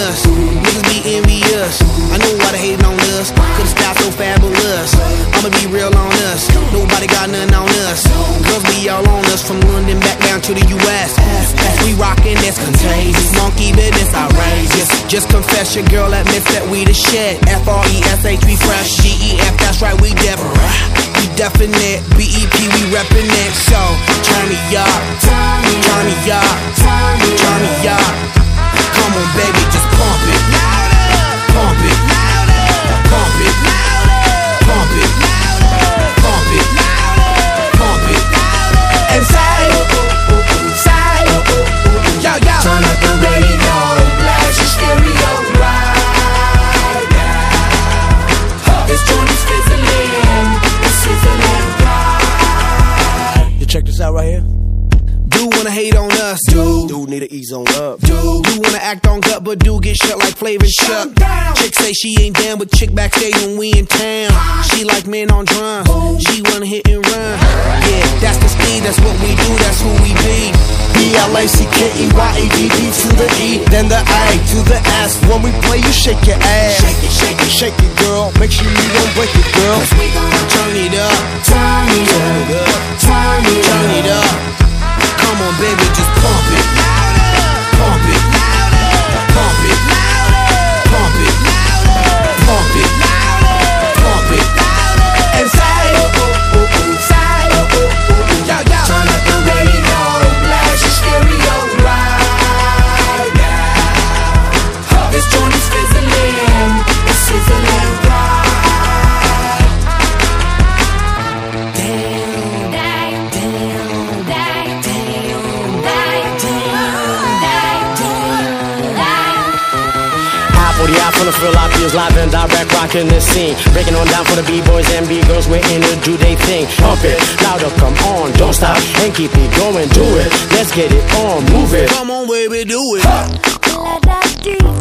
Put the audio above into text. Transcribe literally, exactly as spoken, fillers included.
us. Niggas be envious. I know why they hating on us. Cause the style so fabulous. I'ma be real on us. Nobody got nothing on us. Girls be all on us from London back down to the U S We rockin' this contagious. Monkey business outrageous. Just confess your girl admits that we the shit. F R E S H we fresh. G E F that's right we different. We definite. B E P we reppin' it. So turn me up. Turn me up. Turn me up. Come on baby just pump it. Pump it. Pump it. Pump it. Pump it. Pump it. And say, say, yo, yo. Turn up the radio, blast your stereo right now. This joint is fizzling, it's sizzling right. You check this out right here. Dude wanna hate on us. Dude, dude need to ease on up. Dude, dude wanna act on gut, but dude get shut like Flavor Chuck. Chick say she ain't down, but chick backstage when we in town. She like men on drums. She wanna hit and run. Yeah, that's the speed, that's what we do, that's who we be. B L A C K E Y A D D to the E, then the A to the S. When we play, you shake your ass. Shake it, shake it, Shake it, girl. Make sure you don't break it, girl. cause we gon' Turn it up, turn it up, turn it turn it up. Come on, baby, just pump it. Pump it. Pump it. Pump it. Pump it. Pump it. And say, say, yo, yo. Turn up the radio, blast your stereo right now. This joint is fizzling, it's sizzling right. Damn, damn, damn, damn, For the eye, from the feel, I feels live and direct, rocking the scene. Breaking on down for the B-boys and B-girls, we're in to do they thing. Pump it, louder, come on, don't stop, and keep it going, do it. Let's get it on, move it. Come on, baby, do it. La da dee.